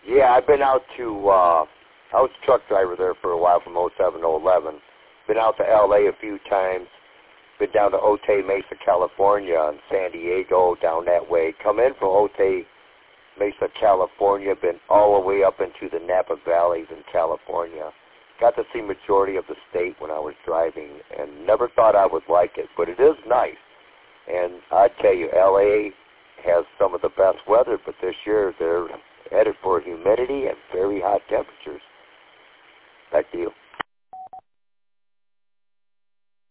Yeah, I've been out to, I was a truck driver there for a while from '07 to '11. Been out to L.A. a few times. Been down to Otay Mesa, California, and San Diego, down that way. Come in from Otay Mesa, California. Been all the way up into the Napa Valleys in California. Got to see majority of the state when I was driving, and never thought I would like it, but it is nice. And I tell you, L.A. has some of the best weather, but this year they're headed for humidity and very hot temperatures. Back to you.